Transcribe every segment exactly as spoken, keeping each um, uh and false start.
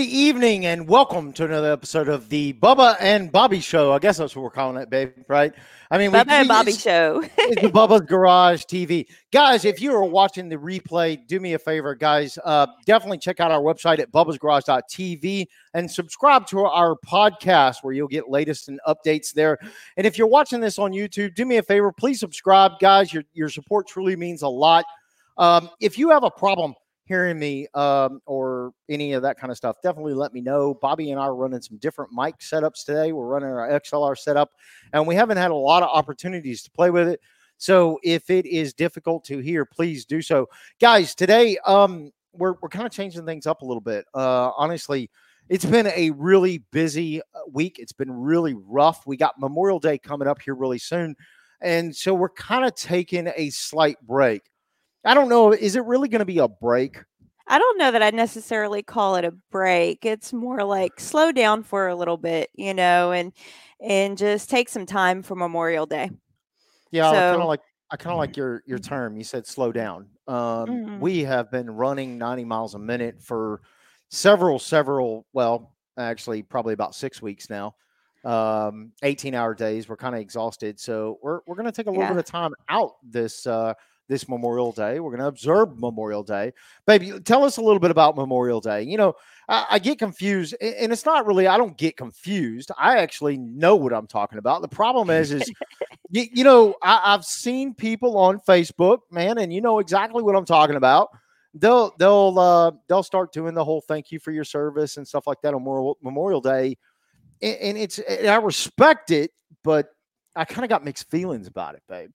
evening, and welcome to another episode of the Bubba and Bobby Show. I guess that's what we're calling it, babe, right? I mean, we, Bubba and we- Bobby it's, Show. it's the Bubba's Garage T V. Guys, if you are watching the replay, do me a favor, guys. Uh, definitely check out our website at bubba's garage dot t v and subscribe to our podcast where you'll get latest and updates there. And if you're watching this on YouTube, do me a favor, please subscribe, guys. Your, your support truly means a lot. Um, if you have a problem hearing me um, or any of that kind of stuff, definitely let me know. Bobby and I are running some different mic setups today. We're running our X L R setup, and we haven't had a lot of opportunities to play with it. So if it is difficult to hear, please do so. Guys, today um, we're, we're kind of changing things up a little bit. Uh, honestly, it's been a really busy week. It's been really rough. We got Memorial Day coming up here really soon, and so we're kind of taking a slight break. I don't know. Is it really going to be a break? I don't know that I'd necessarily call it a break. It's more like slow down for a little bit, you know, and and just take some time for Memorial Day. Yeah, So, I kind of like I kind of like your your term. You said slow down. Um, mm, we have been running ninety miles a minute for several, several. Well, actually, probably about six weeks now. Um, eighteen hour days. We're kind of exhausted, so we're we're going to take a little yeah. bit of time out this uh, this Memorial Day. We're going to observe Memorial Day. Baby, tell us a little bit about Memorial Day. You know, I, I get confused, and it's not really. I don't get confused. I actually know what I'm talking about. The problem is, is you, you know, I, I've seen people on Facebook, man, and you know exactly what I'm talking about. They'll they'll uh, they'll start doing the whole thank you for your service and stuff like that on Memorial, Memorial Day, and, and it's and I respect it, but I kind of got mixed feelings about it, babe.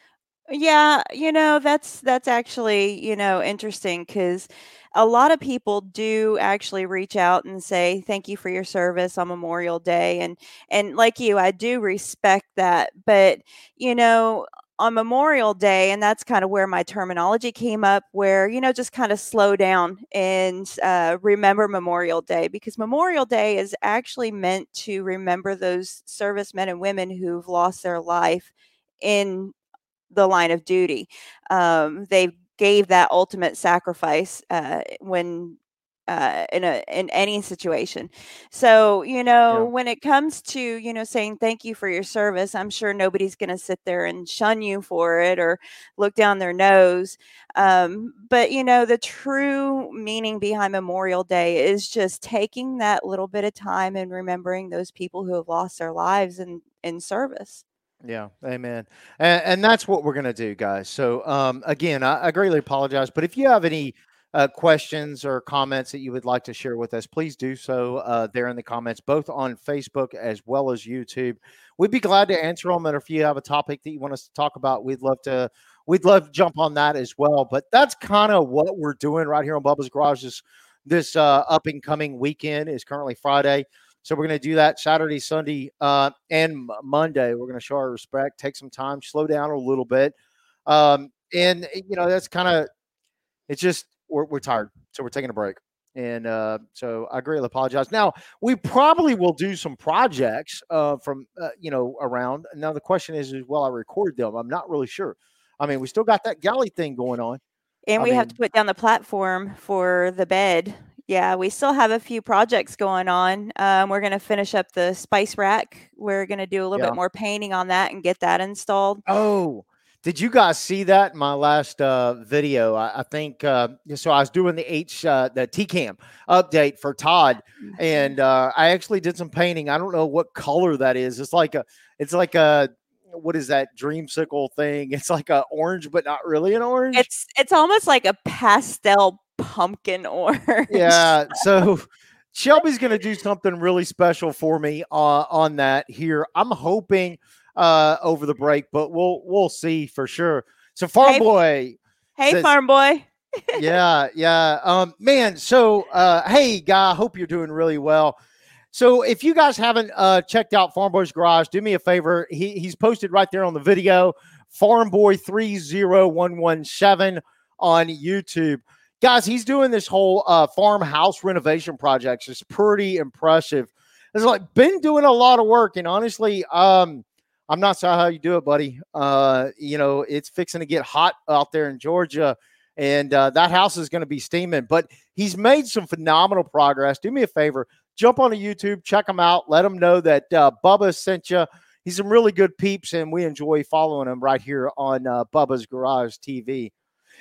Yeah, you know, that's that's actually, you know, interesting because a lot of people do actually reach out and say thank you for your service on Memorial Day, and and like you, I do respect that. But, you know, on Memorial Day, and that's kind of where my terminology came up, where, you know, just kind of slow down and uh, remember Memorial Day, because Memorial Day is actually meant to remember those servicemen and women who've lost their life in the line of duty. Um, they gave that ultimate sacrifice uh, when uh, in a in any situation. So, you know, Yeah. when it comes to, you know, saying thank you for your service, I'm sure nobody's going to sit there and shun you for it or look down their nose. Um, but you know, the true meaning behind Memorial Day is just taking that little bit of time and remembering those people who have lost their lives in in service. Yeah, amen. And, and that's what we're going to do, guys. So, um, again, I, I greatly apologize, but if you have any uh, questions or comments that you would like to share with us, please do so uh, there in the comments, both on Facebook as well as YouTube. We'd be glad to answer them. And if you have a topic that you want us to talk about, we'd love to. We'd love to jump on that as well. But that's kind of what we're doing right here on Bubba's Garage. This, this uh, up and coming weekend is currently Friday. So we're going to do that Saturday, Sunday, uh, and Monday. We're going to show our respect, take some time, slow down a little bit. Um, and, you know, that's kind of, it's just, we're, we're tired. So we're taking a break. And uh, so I greatly apologize. Now, we probably will do some projects uh, from, uh, you know, around. Now, the question is, is, will I record them? I'm not really sure. I mean, we still got that galley thing going on. And I we have to mean, put down the platform for the bed. Yeah, we still have a few projects going on. Um, we're going to finish up the spice rack. We're going to do a little yeah. bit more painting on that and get that installed. Oh, did you guys see that in my last uh, video? I, I think uh, so. I was doing the H uh, the T CAM update for Todd, and uh, I actually did some painting. I don't know what color that is. It's like a, it's like a, what is that dreamsicle thing? It's like a orange, but not really an orange. It's it's almost like a pastel pumpkin orange. Yeah. So Shelby's going to do something really special for me uh, on that here. I'm hoping uh, over the break, but we'll we'll see for sure. So Farm Hey, Boy. hey, says, farm boy. yeah, yeah. Um, man, so uh, hey, guy, hope you're doing really well. So if you guys haven't uh, checked out Farm Boy's Garage, do me a favor. He, he's posted right there on the video, Farm Boy three zero one one seven on YouTube. Guys, he's doing this whole uh, farmhouse renovation project. It's pretty impressive. It's like been doing a lot of work, and honestly, um, I'm not sure how you do it, buddy. Uh, you know, it's fixing to get hot out there in Georgia. And uh, that house is going to be steaming. But he's made some phenomenal progress. Do me a favor, jump on the YouTube, check him out, let him know that uh, Bubba sent you. He's some really good peeps, and we enjoy following him right here on uh, Bubba's Garage T V.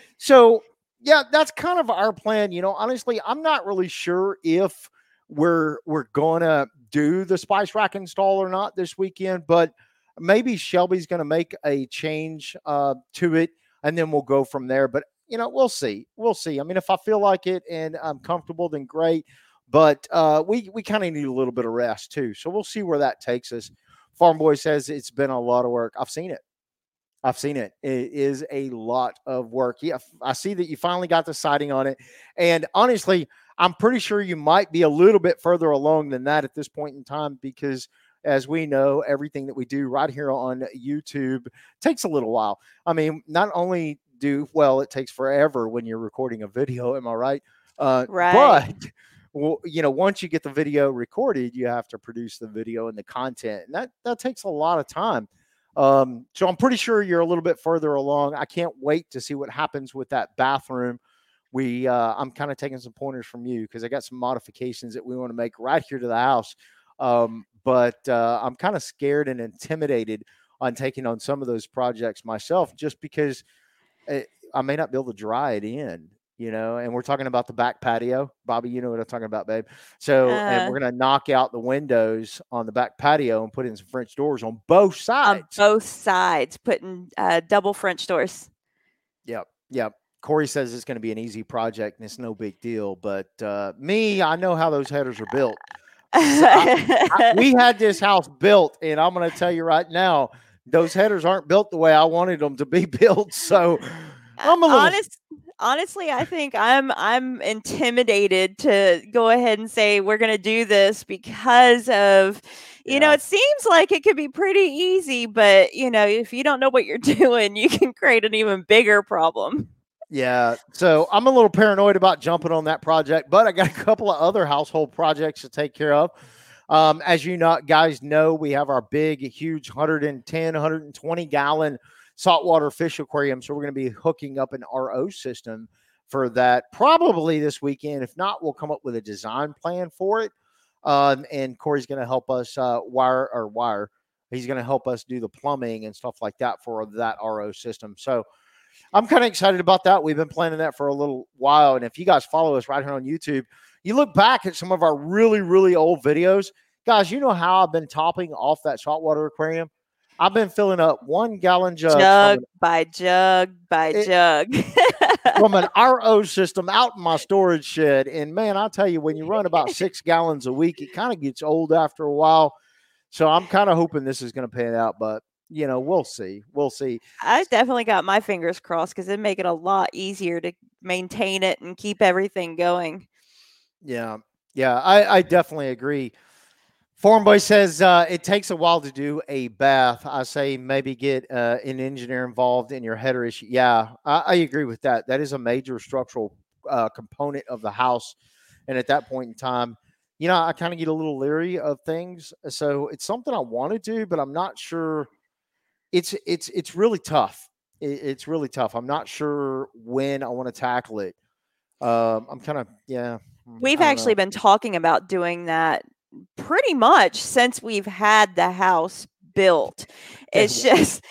So, yeah, that's kind of our plan. You know, honestly, I'm not really sure if we're we're going to do the Spice Rack install or not this weekend, but maybe Shelby's going to make a change uh, to it, and then we'll go from there. But, you know, we'll see. We'll see. I mean, if I feel like it and I'm comfortable, then great. But uh, we, we kind of need a little bit of rest, too. So we'll see where that takes us. Farm Boy says it's been a lot of work. I've seen it. I've seen it. It is a lot of work. Yeah, I see that you finally got the siding on it. And honestly, I'm pretty sure you might be a little bit further along than that at this point in time, because as we know, everything that we do right here on YouTube takes a little while. I mean, not only do, well, it takes forever when you're recording a video. Am I right? Uh, Right. But well, you know, once you get the video recorded, you have to produce the video and the content, and that that takes a lot of time. Um, so I'm pretty sure you're a little bit further along. I can't wait to see what happens with that bathroom. We, uh, I'm kind of taking some pointers from you because I got some modifications that we want to make right here to the house. Um, but uh, I'm kind of scared and intimidated on taking on some of those projects myself, just because it, I may not be able to dry it in. You know, and we're talking about the back patio. Bobby, you know what I'm talking about, babe. So, and Uh, we're going to knock out the windows on the back patio and put in some French doors on both on sides. both sides, putting uh, double French doors. Yep. Yep. Corey says it's going to be an easy project and it's no big deal. But uh, me, I know how those headers are built. So I, I, we had this house built, and I'm going to tell you right now, those headers aren't built the way I wanted them to be built. So I'm a little. Honest, honestly, I think I'm I'm intimidated to go ahead and say we're going to do this because of, you know, Yeah. it seems like it could be pretty easy, but you know, if you don't know what you're doing, you can create an even bigger problem. Yeah. So I'm a little paranoid about jumping on that project, but I got a couple of other household projects to take care of. Um, as you know, guys know, we have our big, huge one hundred ten, one hundred twenty gallon saltwater fish aquarium. So we're going to be hooking up an R O system for that probably this weekend. If not, we'll come up with a design plan for it. Um, and Corey's going to help us uh, wire or wire. He's going to help us do the plumbing and stuff like that for that R O system. So I'm kind of excited about that. We've been planning that for a little while. And if you guys follow us right here on YouTube, you look back at some of our really, really old videos. Guys, you know how I've been topping off that saltwater aquarium? I've been filling up one gallon jugs Jug from by jug by It- jug. an, from an R O system out in my storage shed. And man, I'll tell you, when you run about six gallons a week, it kind of gets old after a while. So I'm kind of hoping this is going to pan out, but you know, we'll see. We'll see. I definitely got my fingers crossed because it'd make it a lot easier to maintain it and keep everything going. Yeah. Yeah. I, I definitely agree. Farm Boy says uh, it takes a while to do a bath. I say maybe get uh, an engineer involved in your header issue. Yeah, I, I agree with that. That is a major structural uh, component of the house. And at that point in time, you know, I kind of get a little leery of things. So it's something I want to do, but I'm not sure. It's it's it's really tough. It, it's really tough. I'm not sure when I want to tackle it. Um, I'm kind of yeah. We've I don't actually know. been talking about doing that pretty much since we've had the house built. It's just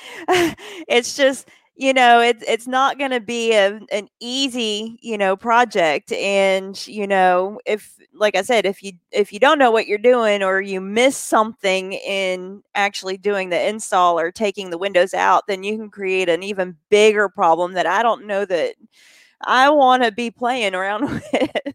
it's just, you know, it's it's not going to be a, an easy, you know, project. And you know, if like I said, if you if you don't know what you're doing or you miss something in actually doing the install or taking the windows out, then you can create an even bigger problem that I don't know that I want to be playing around with.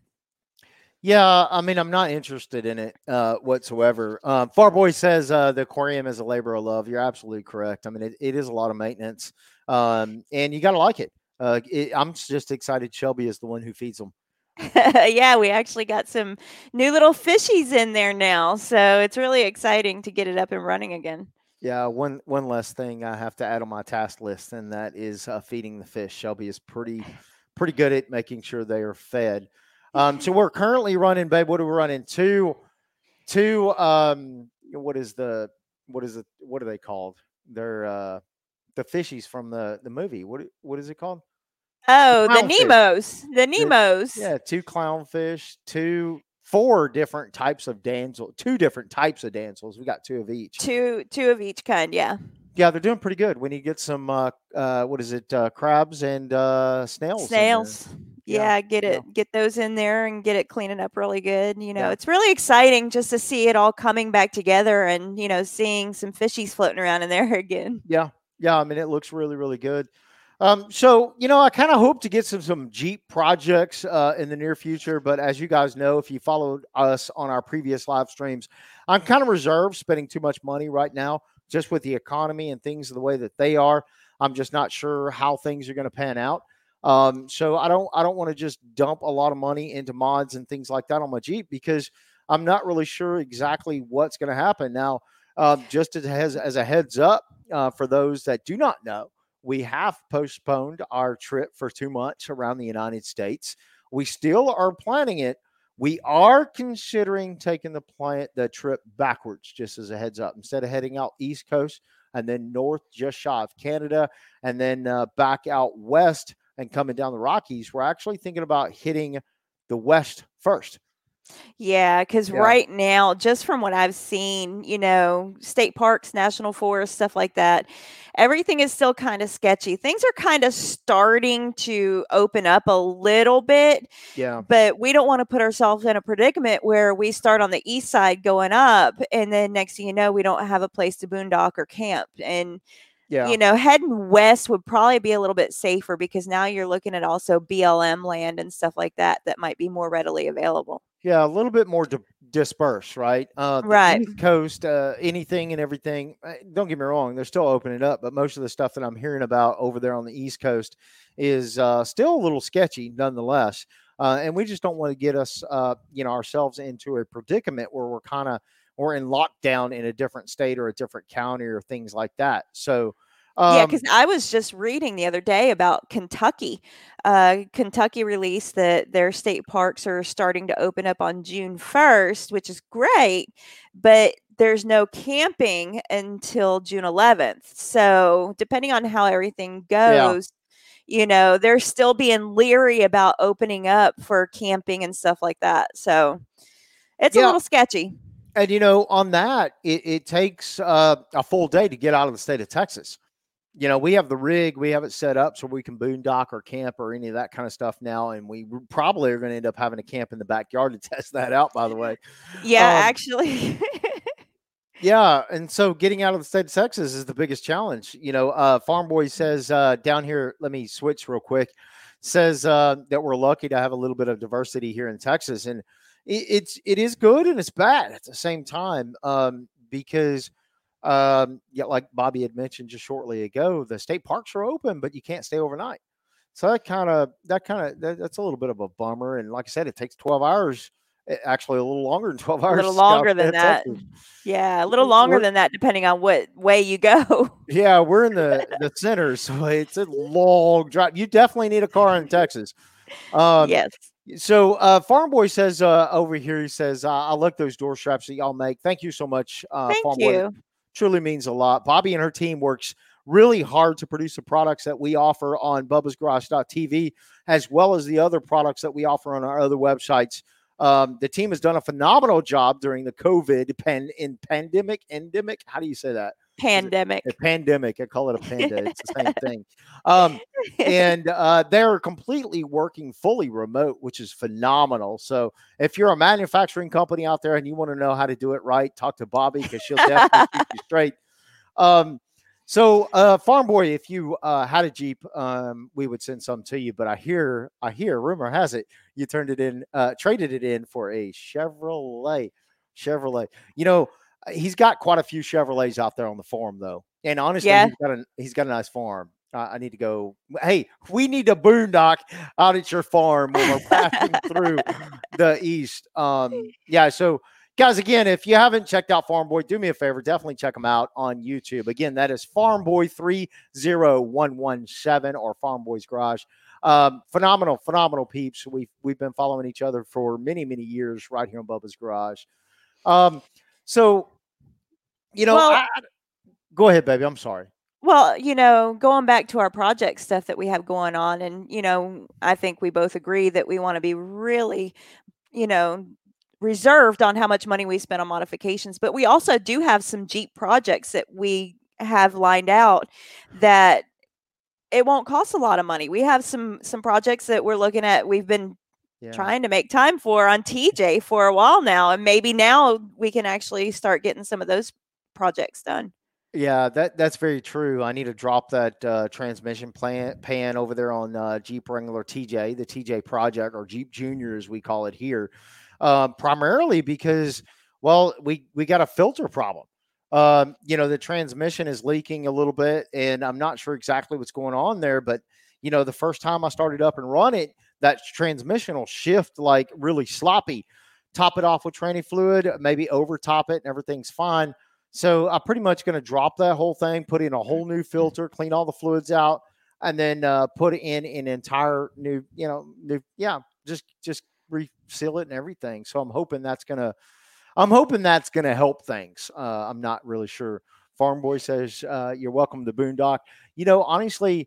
Yeah, I mean, I'm not interested in it uh, whatsoever. Um, Farboy says uh, the aquarium is a labor of love. You're absolutely correct. I mean, it, it is a lot of maintenance, um, and you got to like it. Uh, it. I'm just excited Shelby is the one who feeds them. Yeah, we actually got some new little fishies in there now, so it's really exciting to get it up and running again. Yeah, one one less thing I have to add on my task list, and that is uh, feeding the fish. Shelby is pretty pretty good at making sure they are fed. Um, so we're currently running, babe. What are we running? Two, two. Um, what is the what is it? What are they called? They're uh, the fishies from the the movie. What what is it called? Oh, the Clownfish. Nemos. The The, Nemos. yeah, two clownfish, two, four different types of damsel, two different types of damsels. We got two of each. Two two of each kind, yeah. Yeah, they're doing pretty good. We need to get some, uh, uh, what is it, uh, crabs and uh, snails in there. Snails. Yeah, Yeah, get yeah, it get those in there and get it cleaning up really good. You know, yeah, it's really exciting just to see it all coming back together and, you know, seeing some fishies floating around in there again. yeah, yeah. I mean, it looks really, really good. Um, so you know, I kind of hope to get some some Jeep projects uh, in the near future. But as you guys know, if you followed us on our previous live streams, I'm kind of reserved spending too much money right now, just with the economy and things the way that they are. I'm just not sure how things are going to pan out. Um, so I don't I don't want to just dump a lot of money into mods and things like that on my Jeep because I'm not really sure exactly what's going to happen. Now, um, just as, as a heads up uh, for those that do not know, we have postponed our trip for two months around the United States. We still are planning it. We are considering taking the plan the trip backwards, just as a heads up. Instead of heading out East Coast and then north, just shy of Canada, and then uh, back out west and coming down the Rockies, we're actually thinking about hitting the West first. Yeah, because Yeah. right now, just from what I've seen, you know, state parks, national forests, stuff like that, everything is still kind of sketchy. Things are kind of starting to open up a little bit, Yeah. but we don't want to put ourselves in a predicament where we start on the east side going up, and then next thing you know, we don't have a place to boondock or camp. And Yeah. you know, heading west would probably be a little bit safer because now you're looking at also B L M land and stuff like that that might be more readily available. Yeah, a little bit more di- dispersed, right? Uh, the Right. East Coast, uh, anything and everything. uh, Don't get me wrong; they're still opening up, but most of the stuff that I'm hearing about over there on the East Coast is uh, still a little sketchy, nonetheless. Uh, and we just don't want to get us, uh, you know, ourselves into a predicament where we're kind of we're in lockdown in a different state or a different county or things like that. So, Yeah, um, because I was just reading the other day about Kentucky. Uh, Kentucky released that their state parks are starting to open up on June first, which is great, but there's no camping until June eleventh. So, depending on how everything yeah, goes, you know, they're still being leery about opening up for camping and stuff like that. So, it's a yeah. little sketchy. And you know, on that, it, it takes uh, a full day to get out of the state of Texas. You know, we have the rig, we have it set up so we can boondock or camp or any of that kind of stuff now. And we probably are going to end up having a camp in the backyard to test that out, by the way. Yeah, Um, actually. yeah. And so getting out of the state of Texas is the biggest challenge. You know, uh, Farm Boy says uh, down here, let me switch real quick, says uh, that we're lucky to have a little bit of diversity here in Texas. And it, it's, it is good and it's bad at the same time um, because Um, yeah, like Bobby had mentioned just shortly ago, the state parks are open, but you can't stay overnight. So that kind of that kind of that, that's a little bit of a bummer. And like I said, it takes twelve hours, eh, actually a little longer than twelve A hours little to get out longer than to that. Texas. Yeah, a little longer We're, than that depending on what way you go. yeah, we're in the the center, so it's a long drive. You definitely need a car in Texas. Um, Yes. so uh, Farm Boy says uh, over here, he says, uh, I like those door straps that y'all make. Thank you so much, uh, Thank Farm Boy. you. Truly means a lot. Bobby and her team works really hard to produce the products that we offer on Bubba's Garage dot T V, as well as the other products that we offer on our other websites. Um, the team has done a phenomenal job during the COVID pan, in pandemic, endemic. How do you say that? Is it Pandemic. a pandemic? I call it a panda. It's the same thing. Um, and uh, they're completely working fully remote, which is phenomenal. So if you're a manufacturing company out there and you want to know how to do it right, talk to Bobby because she'll definitely keep you straight. Um, so uh, Farm Boy, if you uh, had a Jeep, um, we would send some to you. But I hear, I hear, rumor has it you turned it in, uh, traded it in for a Chevrolet. Chevrolet. You know, he's got quite a few Chevrolets out there on the farm, though. And honestly, Yeah. he's got a he's got a nice farm. Uh, I need to go. Hey, we need a boondock out at your farm when we're passing through the east. Um, yeah. So, guys, again, if you haven't checked out Farm Boy, do me a favor. Definitely check him out on YouTube. Again, that is Farm Boy three zero one one seven or Farm Boy's Garage. Um, phenomenal, phenomenal peeps. We've we've been following each other for many, many years right here on Bubba's Garage. Um, so, you know, Well, I, go ahead, baby. I'm sorry. Well, you know, going back to our project stuff that we have going on, and, you know, I think we both agree that we want to be really, you know, reserved on how much money we spend on modifications. But we also do have some Jeep projects that we have lined out that it won't cost a lot of money. We have some some projects that we're looking at. We've been Yeah. trying to make time for on T J for a while now, and maybe now we can actually start getting some of those projects done. Yeah, that that's very true. I need to drop that uh, transmission plan pan over there on uh, Jeep Wrangler T J, the T J project, or Jeep Junior as we call it here, uh, primarily because, well, we we got a filter problem. Um, you know, the transmission is leaking a little bit, and I'm not sure exactly what's going on there. But you know, the first time I started up and run it, that transmission will shift like really sloppy. Top it off with tranny fluid, maybe over top it, and everything's fine. So I'm pretty much going to drop that whole thing, put in a whole new filter, clean all the fluids out, and then uh, put in an entire new, you know, new, yeah, just just reseal it and everything. So I'm hoping that's gonna, I'm hoping that's gonna help things. Uh, I'm not really sure. Farm Boy says uh, you're welcome to Boondock. You know, honestly,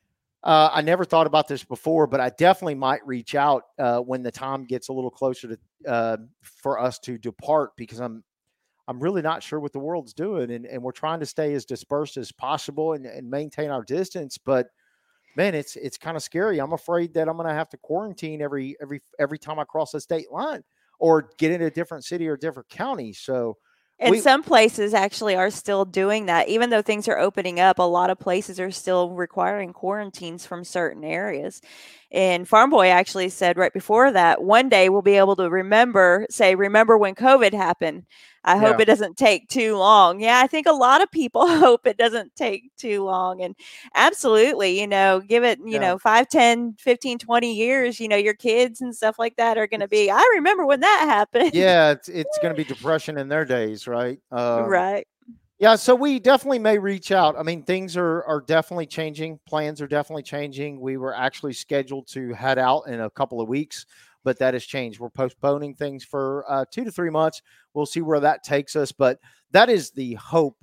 uh, I never thought about this before, but I definitely might reach out uh, when the time gets a little closer to uh, for us to depart because I'm I'm really not sure what the world's doing, and, and we're trying to stay as dispersed as possible and, and maintain our distance. But man, it's it's kind of scary. I'm afraid that I'm going to have to quarantine every every every time I cross a state line or get in a different city or different county. So And we, some places actually are still doing that. Even though things are opening up, a lot of places are still requiring quarantines from certain areas. And Farm Boy actually said right before that, one day we'll be able to remember, say, remember when COVID happened. I hope yeah, it doesn't take too long. Yeah, I think a lot of people hope it doesn't take too long. And absolutely, you know, give it, you yeah, know, five, ten, fifteen, twenty years, you know, your kids and stuff like that are going to it's be, I remember when that happened. yeah, it's it's going to be depression in their days, right? Um, Right. Yeah, so we definitely may reach out. I mean, things are are definitely changing. Plans are definitely changing. We were actually scheduled to head out in a couple of weeks, but that has changed. We're postponing things for uh, two to three months. We'll see where that takes us, but that is the hope.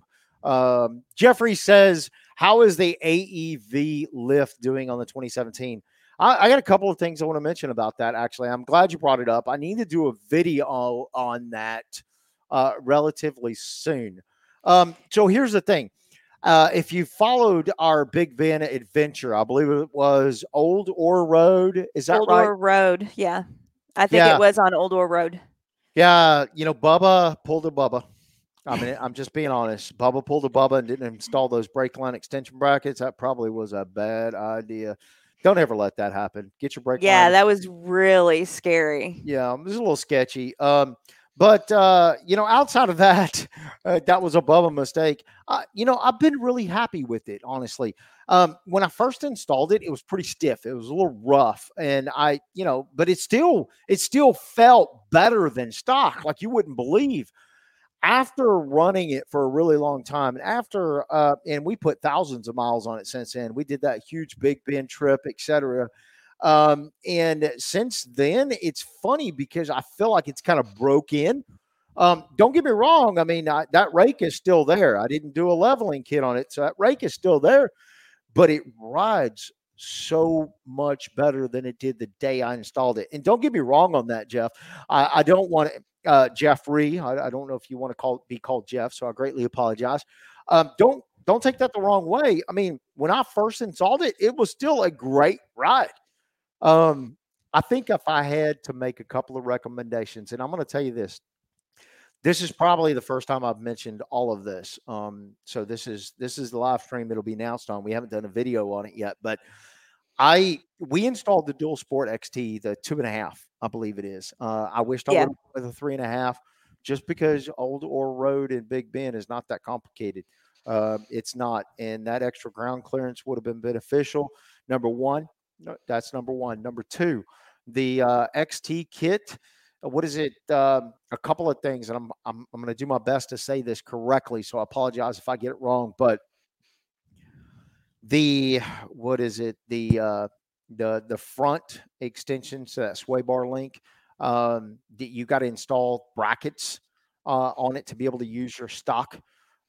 Um, Jeffrey says, "How is the A E V lift doing on the twenty seventeen?" I, I got a couple of things I want to mention about that. Actually, I'm glad you brought it up. I need to do a video on that uh, relatively soon. Um, so here's the thing. Uh, if you followed our Big Ben adventure, I believe it was Old Ore Road. Is that Old right? Ore Road, yeah. I think it Yeah. was on Old Ore Road. Yeah. You know, Bubba pulled a Bubba. I mean, I'm just being honest. Bubba pulled a Bubba and didn't install those brake line extension brackets. That probably was a bad idea. Don't ever let that happen. Get your brake Yeah, line. that was really scary. Yeah, it was a little sketchy. Um, but uh, you know, outside of that, uh, that was a Bubba mistake. Uh, you know, I've been really happy with it, honestly. Um, when I first installed it, it was pretty stiff. It was a little rough, and I, you know, but it still, it still felt better than stock, like you wouldn't believe. After running it for a really long time, and after, uh, and we put thousands of miles on it since then. We did that huge Big Ben trip, et cetera. Um, and since then, it's funny because I feel like it's kind of broke in. Um, don't get me wrong. I mean, I, that rake is still there. I didn't do a leveling kit on it, so that rake is still there, but it rides so much better than it did the day I installed it. And don't get me wrong on that, Jeff. I, I don't want to, uh, Jeffrey. I, I don't know if you want to call be called Jeff, so I greatly apologize. Um, don't don't take that the wrong way. I mean, when I first installed it, it was still a great ride. Um, I think if I had to make a couple of recommendations, and I'm going to tell you this, this is probably the first time I've mentioned all of this. Um, so this is this is the live stream it'll be announced on. We haven't done a video on it yet, but I we installed the Dual Sport X T, the two and a half, I believe it is. Uh, I wished I Yeah. would have with a three and a half, just because Old Ore Road in Big Ben is not that complicated. Uh, it's not, and that extra ground clearance would have been beneficial. Number one, no, that's number one. Number two, the uh, X T kit. uh, What is it? Um, a couple of things, and I'm I'm, I'm going to do my best to say this correctly. So I apologize if I get it wrong, but the what is it? The uh, the the front extension, so that sway bar link. Um, that you got to install brackets uh, on it to be able to use your stock.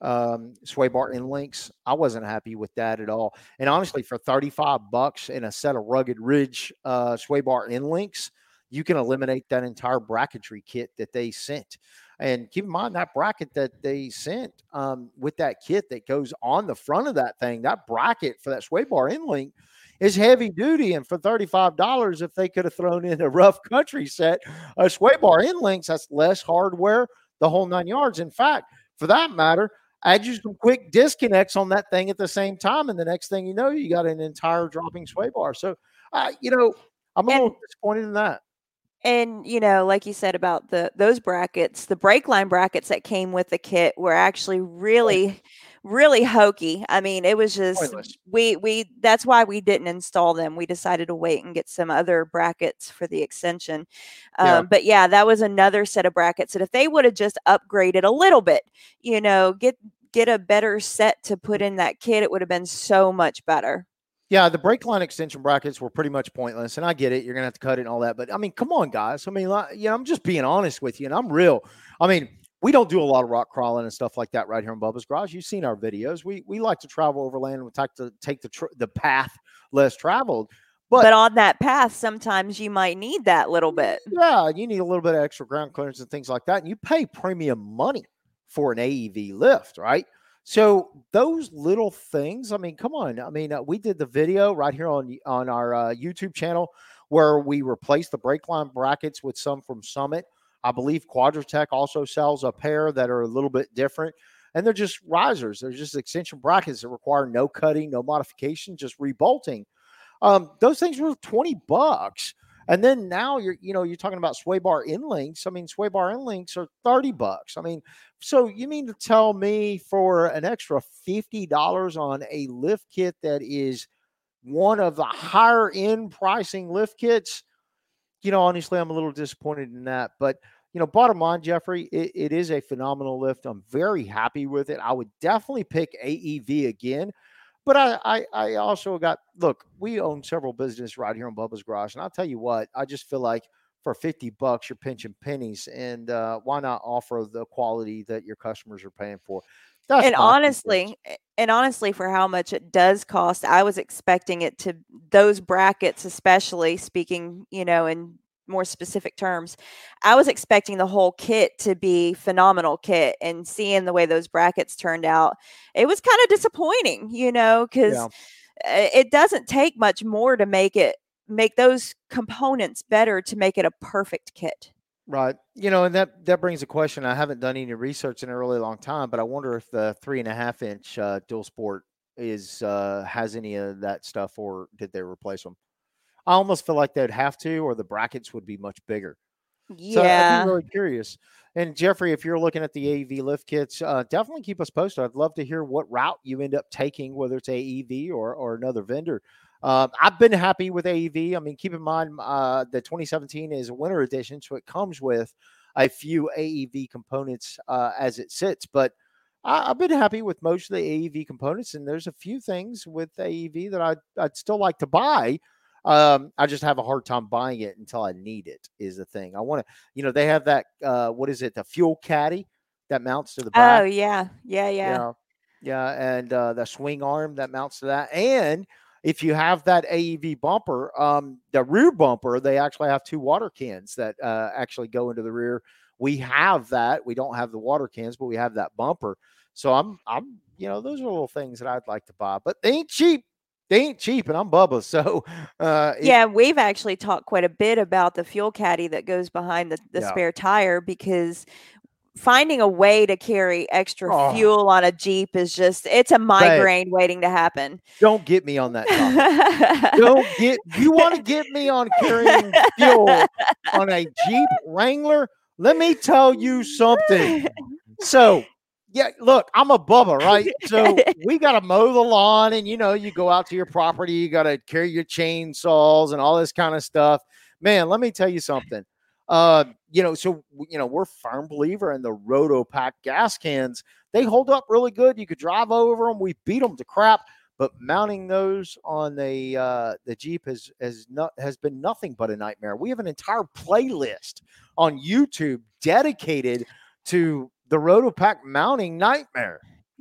um, sway bar end links. I wasn't happy with that at all. And honestly, for thirty-five bucks and a set of Rugged Ridge uh, sway bar end links, you can eliminate that entire bracketry kit that they sent. And keep in mind that bracket that they sent um, with that kit that goes on the front of that thing, that bracket for that sway bar end link is heavy duty. And for thirty-five dollars, if they could have thrown in a rough country set, a sway bar end links, that's less hardware, the whole nine yards. In fact, for that matter, add you some quick disconnects on that thing at the same time, and the next thing you know, you got an entire dropping sway bar. So, uh, you know, I'm a And little disappointed in that. And, you know, like you said about the those brackets, the brake line brackets that came with the kit were actually really, really hokey. I mean, it was just Pointless. we we that's why we didn't install them. We decided to wait and get some other brackets for the extension. Yeah. Um, but yeah, that was another set of brackets that if they would have just upgraded a little bit, you know, get get a better set to put in that kit, it would have been so much better. Yeah, the brake line extension brackets were pretty much pointless, and I get it. You're gonna have to cut it and all that, but I mean, come on, guys. I mean, like, yeah, I'm just being honest with you, and I'm real. I mean, we don't do a lot of rock crawling and stuff like that right here in Bubba's Garage. You've seen our videos. We we like to travel overland and we like to take the tr- the path less traveled. But, But on that path, sometimes you might need that little bit. yeah, you need a little bit of extra ground clearance and things like that, and you pay premium money for an A E V lift, right? So those little things, I mean, come on. I mean, uh, we did the video right here on on our uh, YouTube channel where we replaced the brake line brackets with some from Summit. I believe Quadratech also sells a pair that are a little bit different, and they're just risers. They're just extension brackets that require no cutting, no modification, just rebolting. Um, those things were twenty bucks. And then now you're, you know, you're talking about sway bar end links. I mean, sway bar end links are thirty bucks. I mean, so you mean to tell me for an extra fifty dollars on a lift kit that is one of the higher end pricing lift kits? You know, honestly, I'm a little disappointed in that. But, you know, bottom line, Jeffrey, it, it is a phenomenal lift. I'm very happy with it. I would definitely pick A E V again. But I, I, I also got, look, we own several businesses right here in Bubba's Garage. And I'll tell you what, I just feel like for fifty bucks, you're pinching pennies. And uh, why not offer the quality that your customers are paying for? That's And my two cents. honestly, and honestly, for how much it does cost, I was expecting it to those brackets, especially speaking, you know, in more specific terms, I was expecting the whole kit to be phenomenal kit, and seeing the way those brackets turned out, it was kind of disappointing, you know, because Yeah. it doesn't take much more to make it make those components better to make it a perfect kit. Right. You know, and that, that brings a question. I haven't done any research in a really long time, but I wonder if the three and a half inch uh, dual sport is uh, has any of that stuff, or did they replace them? I almost feel like they'd have to, or the brackets would be much bigger. So I'd be Yeah. really curious. And Jeffrey, if you're looking at the A E V lift kits, uh, definitely keep us posted. I'd love to hear what route you end up taking, whether it's A E V or or another vendor. Uh, I've been happy with A E V. I mean, keep in mind uh, the twenty seventeen is a winter edition, so it comes with a few A E V components uh, as it sits. But I, I've been happy with most of the A E V components, and there's a few things with A E V that I'd, I'd still like to buy. Um, I just have a hard time buying it until I need it, is the thing. I want to, you know, they have that, uh, what is it? The fuel caddy that mounts to the Oh, back. yeah. Yeah, yeah. Yeah. Yeah. And, uh, the swing arm that mounts to that. And if you have that A E V bumper, um, the rear bumper, they actually have two water cans that, uh, actually go into the rear. We have that. We don't have the water cans, but we have that bumper. So I'm, I'm, you know, those are little things that I'd like to buy, but they ain't cheap. They ain't cheap, and I'm Bubba. So, uh, it, Yeah, we've actually talked quite a bit about the fuel caddy that goes behind the, the yeah. spare tire, because finding a way to carry extra Oh, fuel on a Jeep is just, it's a babe, migraine waiting to happen. don't get me on that topic. Don't get, you want to get me on carrying fuel on a Jeep Wrangler? Let me tell you something. So, yeah, look, I'm a Bubba, right? So we got to mow the lawn, and, you know, you go out to your property, you got to carry your chainsaws and all this kind of stuff. Man, let me tell you something. Uh, you know, so, you know, we're firm believer in the Rotopack gas cans. They hold up really good. You could drive over them. We beat them to crap, but mounting those on the, uh, the Jeep has, has not, has been nothing but a nightmare. We have an entire playlist on YouTube dedicated to the Rotopack mounting nightmare.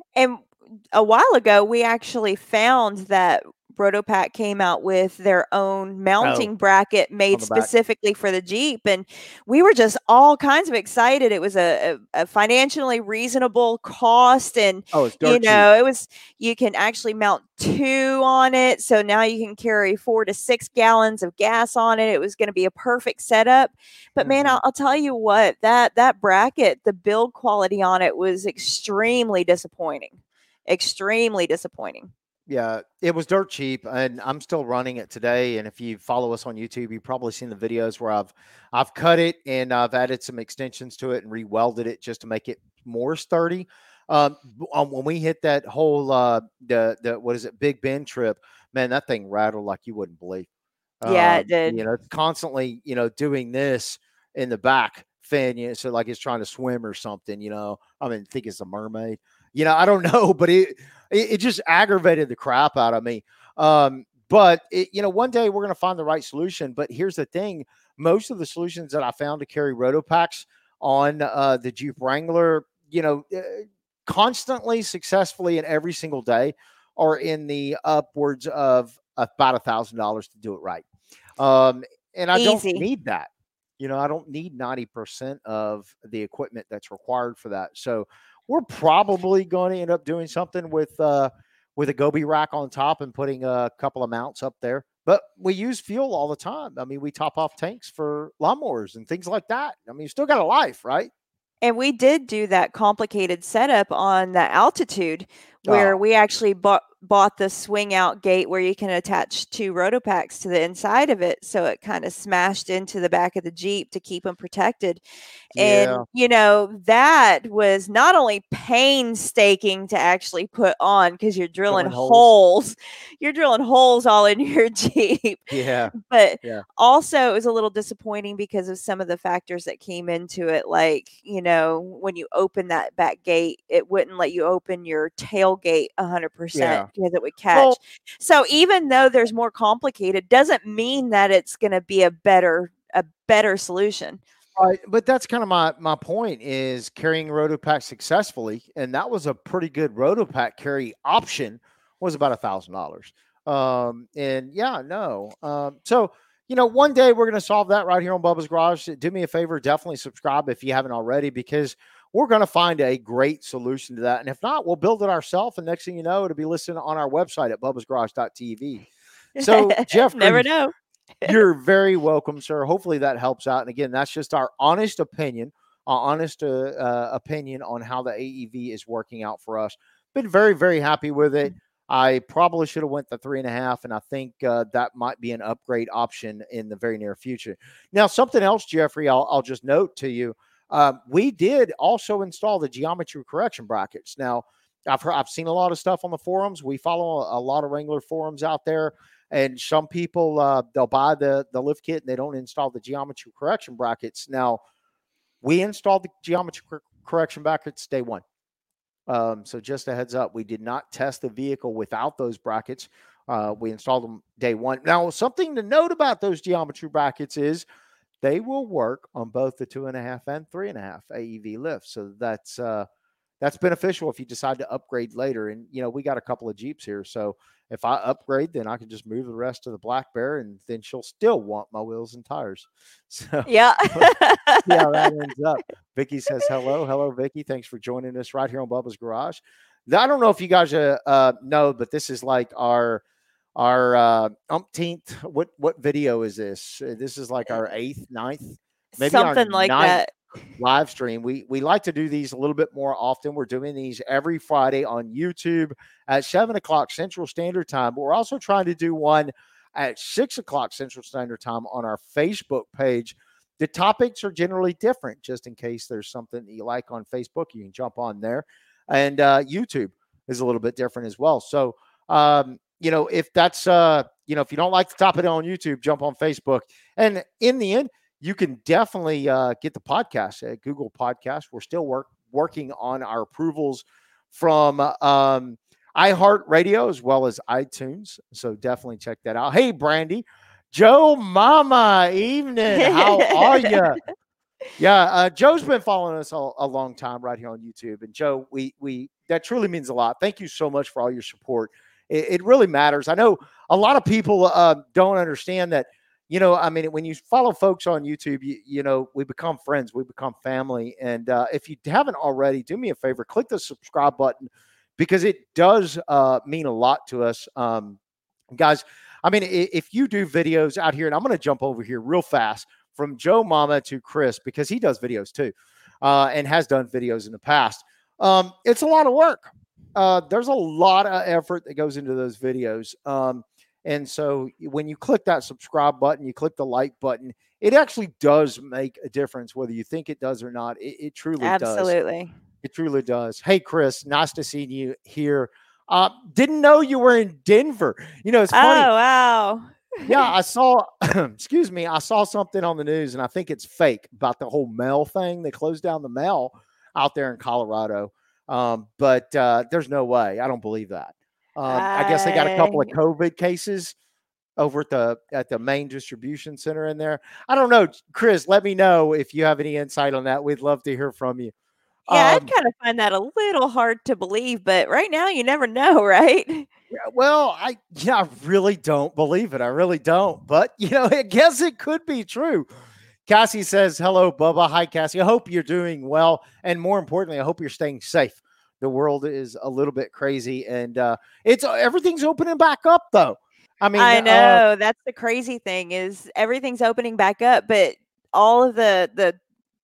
And a while ago, we actually found that Rotopack came out with their own mounting Oh, bracket on made the back. specifically for the Jeep, and we were just all kinds of excited. It was a, a, a financially reasonable cost, and Oh, it's you dirt cheap. know, it was you can actually mount two on it, so now you can carry four to six gallons of gas on it. It was going to be a perfect setup. But man, Mhm. I'll, I'll tell you what, that that bracket, the build quality on it was extremely disappointing. Extremely disappointing. Yeah, it was dirt cheap, and I'm still running it today. And if you follow us on YouTube, you've probably seen the videos where I've I've cut it and I've added some extensions to it and re-welded it just to make it more sturdy. Um, b- um, when we hit that whole uh, the the what is it, Big Bend trip, man, that thing rattled like you wouldn't believe. Yeah, Uh, it did. you know, it's constantly, you know, doing this in the back fin, you know, so like it's trying to swim or something, you know. I mean, I think it's a mermaid. You know, I don't know, but it it, it just aggravated the crap out of me. Um, but it, you know, one day we're gonna find the right solution. But here's the thing: most of the solutions that I found to carry Rotopacks on uh, the Jeep Wrangler, you know, uh, constantly, successfully, and every single day, are in the upwards of about a thousand dollars to do it right. Um, and I don't Easy. need that. You know, I don't need ninety percent of the equipment that's required for that. So we're probably going to end up doing something with uh with a Gobi rack on top and putting a couple of mounts up there. But we use fuel all the time. I mean, we top off tanks for lawnmowers and things like that. I mean, you still got a life, right? And we did do that complicated setup on the Altitude where Oh, we actually bought bought the swing out gate where you can attach two Rotopacks to the inside of it, so it kind of smashed into the back of the Jeep to keep them protected. yeah. And, you know, that was not only painstaking to actually put on because you're drilling Drilling holes. holes, you're drilling holes all in your Jeep, Yeah. but Yeah. also it was a little disappointing because of some of the factors that came into it. Like, you know, when you open that back gate, it wouldn't let you open your tailgate one hundred percent Yeah. because it would Well, catch. So even though there's more complicated, doesn't mean that it's going to be a better a better solution. right, but that's kind of my my point is carrying Rotopack successfully, and that was a pretty good Rotopack carry option. Was about a thousand dollars. Um, and yeah, no. Um, so you know, one day we're going to solve that right here on Bubba's Garage. Do me a favor, definitely subscribe if you haven't already, because we're going to find a great solution to that. And if not, we'll build it ourselves. And next thing you know, it'll be listed on our website at bubba's garage dot t v. So Never Jeffrey, know. you're very welcome, sir. Hopefully that helps out. And again, that's just our honest opinion, our honest uh, uh, opinion on how the A E V is working out for us. Been very, very happy with it. I probably should have went the three and a half, and I think uh, that might be an upgrade option in the very near future. Now, something else, Jeffrey, I'll, I'll just note to you. Uh, we did also install the geometry correction brackets. Now, I've heard, I've seen a lot of stuff on the forums. We follow a, a lot of Wrangler forums out there. And some people uh, they'll buy the the lift kit and they don't install the geometry correction brackets. Now we installed the geometry cor- correction brackets day one. Um, so just a heads up, we did not test the vehicle without those brackets. Uh, we installed them day one. Now something to note about those geometry brackets is they will work on both the two and a half and three and a half A E V lifts. So that's uh, that's beneficial if you decide to upgrade later. And you know, we got a couple of Jeeps here, so if I upgrade, then I can just move the rest of the Black Bear, and then she'll still want my wheels and tires. So Yeah. see how that ends up. Vicky says hello, hello, Vicky. Thanks for joining us right here on Bubba's Garage. I don't know if you guys uh, uh, know, but this is like our our uh, umpteenth. What what video is this? Uh, This is like our eighth, ninth, maybe our Something like ninth that. live stream. We we like to do these a little bit more often. We're doing these every Friday on YouTube at seven o'clock Central Standard Time. But we're also trying to do one at six o'clock Central Standard Time on our Facebook page. The topics are generally different, just in case there's something that you like on Facebook, you can jump on there. And uh, YouTube is a little bit different as well. So, um, you know, if that's, uh, you know, if you don't like the topic on YouTube, jump on Facebook. And in the end, you can definitely uh, get the podcast at Google Podcast. We're still work, working on our approvals from um, iHeartRadio as well as iTunes. So definitely check that out. Hey, Brandy. Joe Mama, evening. How are you? Yeah, uh, Joe's been following us a, a long time right here on YouTube, and Joe, we we that truly means a lot. Thank you so much for all your support. It, it really matters. I know a lot of people uh, don't understand that. You know, I mean, when you follow folks on YouTube, you, you know, we become friends, we become family, and uh, if you haven't already, do me a favor, click the subscribe button because it does uh, mean a lot to us, um, guys. I mean, if you do videos out here, and I'm going to jump over here real fast from Joe Mama to Chris, because he does videos too, uh, and has done videos in the past. Um, it's a lot of work. Uh, there's a lot of effort that goes into those videos. Um, and so when you click that subscribe button, you click the like button, it actually does make a difference, whether you think it does or not. It, it truly does. Absolutely. It truly does. Hey, Chris, nice to see you here. Uh, didn't know you were in Denver. You know, it's funny. Oh, wow. Yeah, I saw, excuse me, I saw something on the news, and I think it's fake about the whole mail thing. They closed down the mail out there in Colorado. Um, but uh, there's no way. I don't believe that. Um, I guess they got a couple of COVID cases over at the at the main distribution center in there. I don't know. Chris, let me know if you have any insight on that. We'd love to hear from you. Yeah, Um, I'd kind of find that a little hard to believe, but right now you never know, right? Yeah, well, I yeah, I really don't believe it. I really don't. But you know, I guess it could be true. Cassie says, "Hello, Bubba. Hi, Cassie. I hope you're doing well, and more importantly, I hope you're staying safe. The world is a little bit crazy, and uh, it's everything's opening back up, though. I mean, I uh, know that's the crazy thing is everything's opening back up, but all of the the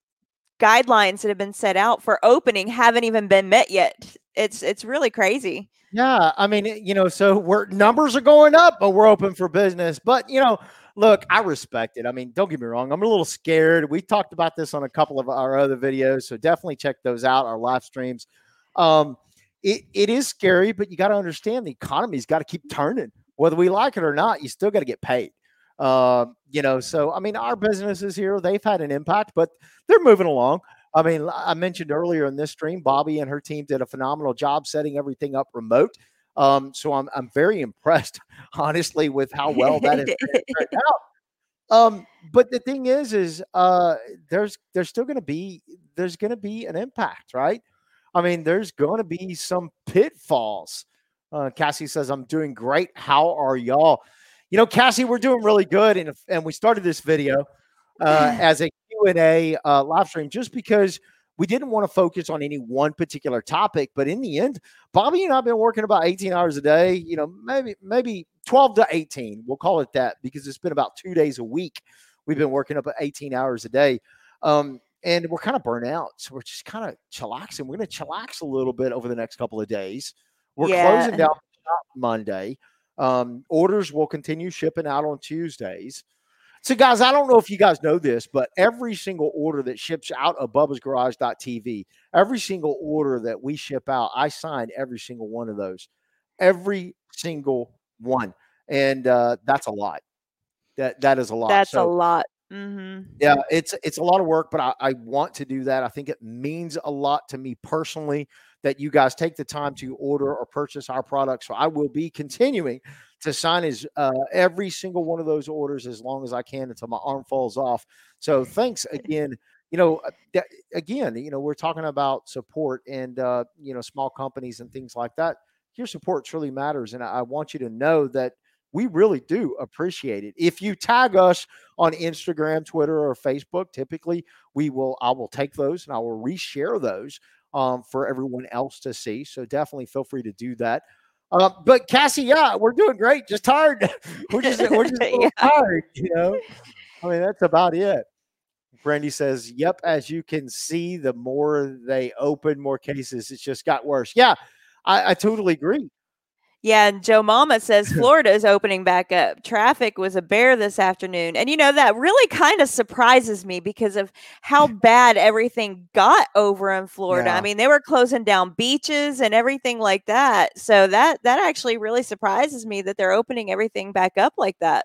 guidelines that have been set out for opening haven't even been met yet. It's it's really crazy. Yeah, I mean, you know, so we're numbers are going up, but we're open for business. But you know, look, I respect it. I mean, don't get me wrong. I'm a little scared. We talked about this on a couple of our other videos, so definitely check those out, our live streams. Um, it, it is scary, but you got to understand the economy's got to keep turning. Whether we like it or not, you still got to get paid. Uh, you know, so I mean, our businesses here, they've had an impact, but they're moving along. I mean, I mentioned earlier in this stream, Bobby and her team did a phenomenal job setting everything up remote. Um, so I'm I'm very impressed, honestly, with how well that is turned out. Um, but the thing is, is uh, there's there's still going to be there's going to be an impact, right? I mean, there's going to be some pitfalls. Uh, Cassie says, "I'm doing great. How are y'all?" You know, Cassie, we're doing really good, and and we started this video uh, as a Q and A uh, live stream just because we didn't want to focus on any one particular topic. But in the end, Bobby and I have been working about eighteen hours a day, you know, maybe maybe twelve to eighteen. We'll call it that because it's been about two days a week. We've been working up at eighteen hours a day. Um, and we're kind of burnt out. So we're just kind of chillaxing. We're going to chillax a little bit over the next couple of days. We're Yeah. closing down Monday. Um, orders will continue shipping out on Tuesdays. So, guys, I don't know if you guys know this, but every single order that ships out of Bubba's Garage dot T V, every single order that we ship out, I sign every single one of those. Every single one. And uh, that's a lot. That That is a lot. That's so, a lot. Mm-hmm. Yeah, it's it's a lot of work, but I, I want to do that. I think it means a lot to me personally that you guys take the time to order or purchase our products. So I will be continuing to sign as uh, every single one of those orders as long as I can until my arm falls off. So thanks again. You know, uh, again, you know, we're talking about support and uh, you know, small companies and things like that. Your support truly matters, and I, I want you to know that we really do appreciate it. If you tag us on Instagram, Twitter, or Facebook, typically we will, I will take those and I will reshare those um, for everyone else to see. So definitely feel free to do that. Uh, but Cassie, yeah, we're doing great. Just tired. we're just, we're just a little yeah. tired, you know? I mean, that's about it. Brandy says, yep, as you can see, the more they open, more cases, it's just got worse. Yeah, I, I totally agree. Yeah, and Joe Mama says Florida is opening back up. Traffic was a bear this afternoon. And, you know, that really kind of surprises me because of how bad everything got over in Florida. Yeah. I mean, they were closing down beaches and everything like that. So that that actually really surprises me that they're opening everything back up like that.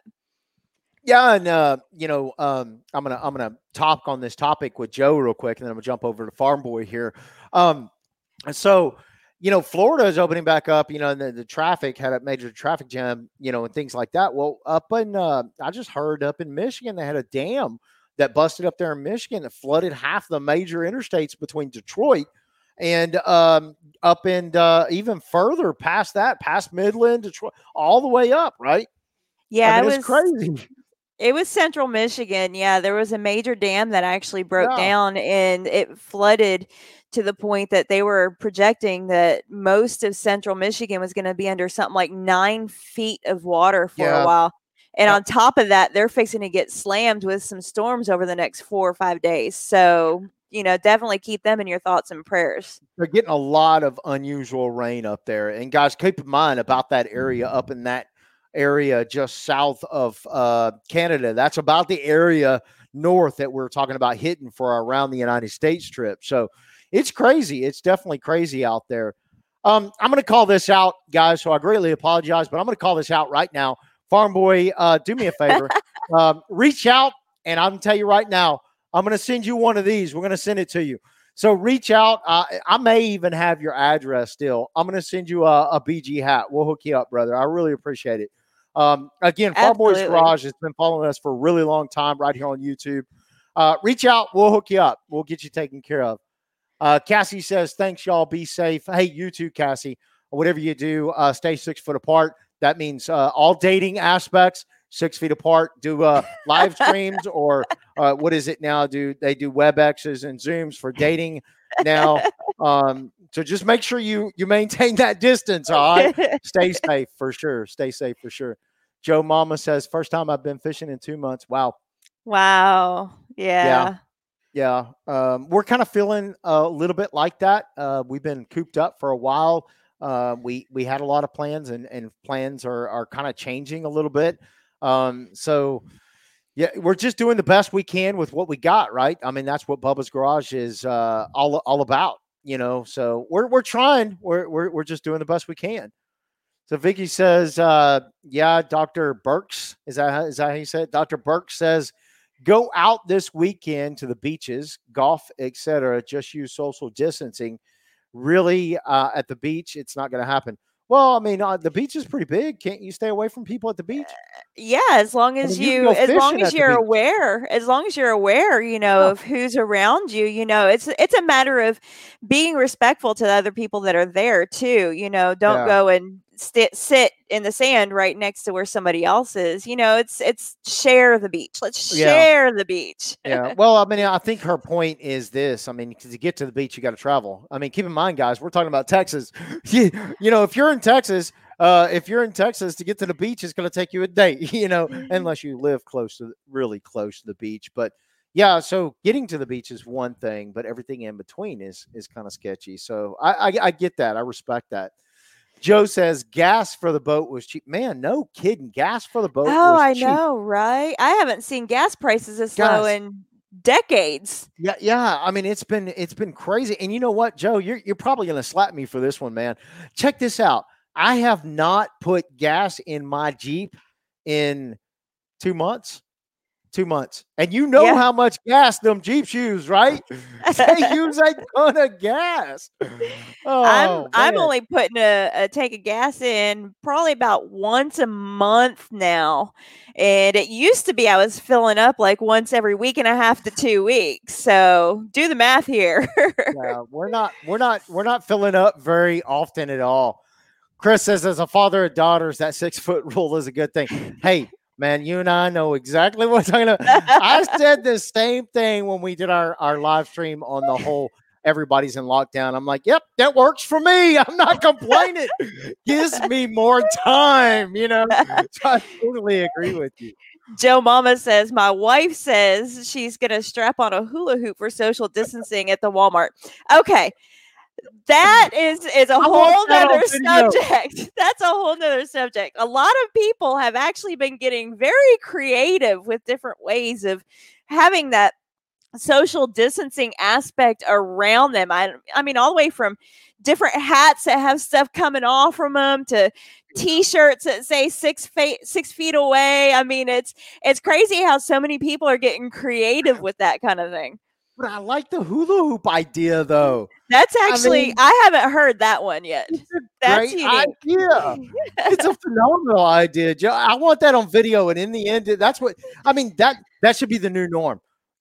Yeah, and uh, you know, um, I'm gonna I'm gonna talk on this topic with Joe real quick, and then I'm gonna jump over to Farm Boy here. Um, so. You know, Florida is opening back up, you know, and the, the traffic had a major traffic jam, you know, and things like that. Well, up in, uh, I just heard up in Michigan, they had a dam that busted up there in Michigan that flooded half the major interstates between Detroit and um, up and uh, even further past that, past Midland, Detroit, all the way up, right? Yeah, I mean, it it's was crazy. it was central Michigan. Yeah, there was a major dam that actually broke Yeah. down and it flooded to the point that they were projecting that most of central Michigan was going to be under something like nine feet of water for a Yeah. while. And Yep. on top of that, they're fixing to get slammed with some storms over the next four or five days. So, you know, definitely keep them in your thoughts and prayers. They're getting a lot of unusual rain up there. And guys, keep in mind about that area up in that area just south of uh, Canada. That's about the area north that we're talking about hitting for our Around the United States trip. So it's crazy. It's definitely crazy out there. Um, I'm going to call this out, guys, so I greatly apologize, but I'm going to call this out right now. Farm Boy, uh, do me a favor. um, reach out, and I'm going to tell you right now, I'm going to send you one of these. We're going to send it to you. So reach out. Uh, I may even have your address still. I'm going to send you a, a B G hat. We'll hook you up, brother. I really appreciate it. Um, again, Farm Boys Garage has been following us for a really long time right here on YouTube. Uh, reach out. We'll hook you up. We'll get you taken care of. Uh, Cassie says, thanks, y'all. Be safe. Hey, you too, Cassie. Whatever you do, uh, stay six foot apart. That means uh, all dating aspects, six feet apart. Do uh, live streams or uh, what is it now? Do they do WebExes and Zooms for dating now? Um, so just make sure you you maintain that distance. All right. Stay safe for sure. Stay safe for sure. Joe Mama says, first time I've been fishing in two months. Wow. Wow. Yeah. Yeah. Yeah. Um, we're kind of feeling a little bit like that. Uh, we've been cooped up for a while. Uh, we we had a lot of plans, and, and plans are are kind of changing a little bit. Um, so, yeah, we're just doing the best we can with what we got, right? I mean, that's what Bubba's Garage is uh, all all about, you know. So we're we're trying. We're we're we're just doing the best we can. So Vicky says, uh, yeah, Doctor Burks, is that is that how you said it? Doctor Burks says, go out this weekend to the beaches, golf, et cetera. Just use social distancing. Really, uh, at the beach, it's not going to happen. Well, I mean, uh, the beach is pretty big. Can't you stay away from people at the beach? Yeah, as long as I mean, you you, can go as long fishing as at the you're beach. aware, as long as you're aware, you know, Yeah. of who's around you, you know, it's it's a matter of being respectful to the other people that are there too. You know, don't Yeah. go and sit sit in the sand right next to where somebody else is. You know, it's it's share the beach. Let's Yeah. share the beach. Yeah. Well, I mean, I think her point is this. I mean, to get to the beach, you got to travel. I mean, keep in mind, guys, we're talking about Texas. you, you know, if you're in Texas, uh, if you're in Texas, to get to the beach, it's going to take you a day, you know, unless you live close to, really close to the beach. But yeah, so getting to the beach is one thing, but everything in between is is kind of sketchy. So I, I, I get that. I respect that. Joe says gas for the boat was cheap. Man, no kidding. Gas for the boat Oh, was I cheap. know, right? I haven't seen gas prices this low Guys. in decades. Yeah, yeah. I mean, it's been it's been crazy. And you know what, Joe? You're you're probably gonna slap me for this one, man. Check this out. I have not put gas in my Jeep in two months. Two months. And you know Yeah. how much gas them Jeeps use, right? They use a ton of gas. Oh, I'm I'm man. only putting a, a tank of gas in probably about once a month now. And it used to be I was filling up like once every week and a half to two weeks. So do the math here. Yeah, we're not we're not we're not filling up very often at all. Chris says, as a father of daughters, that six foot rule is a good thing. Hey, man, you and I know exactly what I'm talking about. I said the same thing when we did our, our live stream on the whole everybody's in lockdown. I'm like, yep, that works for me. I'm not complaining. Gives me more time, you know. So I totally agree with you. Joe Mama says, my wife says she's going to strap on a hula hoop for social distancing at the Walmart. Okay. That is is a I whole want that on nother video. subject. That's a whole nother subject. A lot of people have actually been getting very creative with different ways of having that social distancing aspect around them. I, I mean, all the way from different hats that have stuff coming off from them to T-shirts that say six feet six feet away. I mean, it's it's crazy how so many people are getting creative with that kind of thing. But I like the hula hoop idea, though. That's actually, I, mean- I haven't heard that one yet. It's a That's great unique. idea. It's a phenomenal idea, Joe. I want that on video, and in the end, that's what I mean. That that should be the new norm.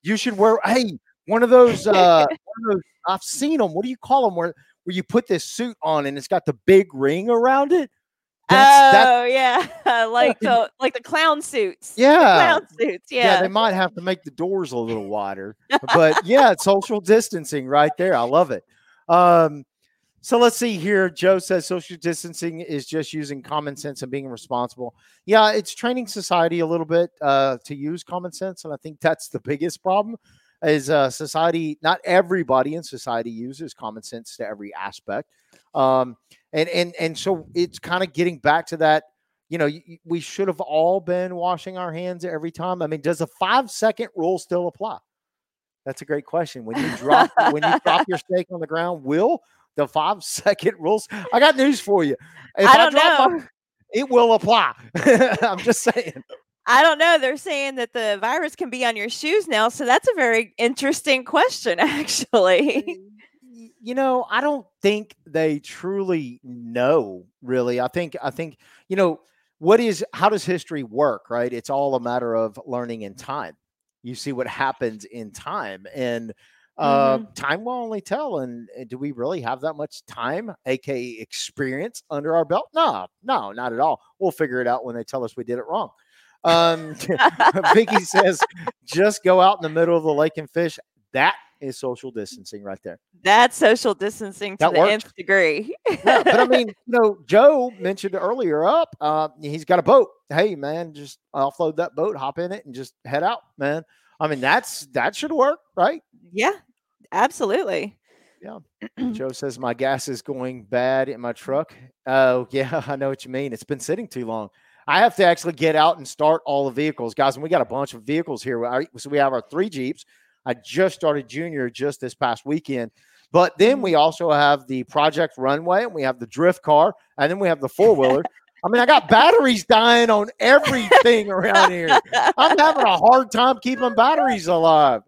You should wear, hey, one of those, uh, one of those, I've seen them. What do you call them? Where, where you put this suit on and it's got the big ring around it. That's, oh, that's, yeah. like, uh, like the clown suits. Yeah. The clown suits. Yeah. Yeah. They might have to make the doors a little wider, but yeah, it's social distancing right there. I love it. Um, So let's see here. Joe says social distancing is just using common sense and being responsible. Yeah, it's training society a little bit uh, to use common sense. And I think that's the biggest problem is uh, society, not everybody in society uses common sense to every aspect. Um, and, and, and so it's kind of getting back to that, you know, we should have all been washing our hands every time. I mean, does a five second rule still apply? That's a great question. When you drop, when you drop your steak on the ground, will the five second rules? I got news for you. If I don't I know. My, it will apply. I'm just saying. I don't know. They're saying that the virus can be on your shoes now. So that's a very interesting question, actually. You know, I don't think they truly know, really. I think, I think, you know, what is, how does history work, right? It's all a matter of learning in time. You see what happens in time, and uh, mm-hmm. time will only tell. And, and do we really have that much time, aka experience, under our belt? No, no, not at all. We'll figure it out when they tell us we did it wrong. Um, Vicky says, just go out in the middle of the lake and fish. That is social distancing right there. That's social distancing to that the works. nth degree. Yeah, but I mean, you know, Joe mentioned earlier up, uh, he's got a boat. Hey, man, just offload that boat, hop in it, and just head out, man. I mean, that's that should work, right? Yeah, absolutely. Yeah. Joe says, my gas is going bad in my truck. Oh, yeah, I know what you mean. It's been sitting too long. I have to actually get out and start all the vehicles. Guys, and we got a bunch of vehicles here. So we have our three Jeeps. I just started Junior just this past weekend. But then we also have the Project Runway, and we have the drift car, and then we have the four-wheeler. I mean, I got batteries dying on everything around here. I'm having a hard time keeping batteries alive.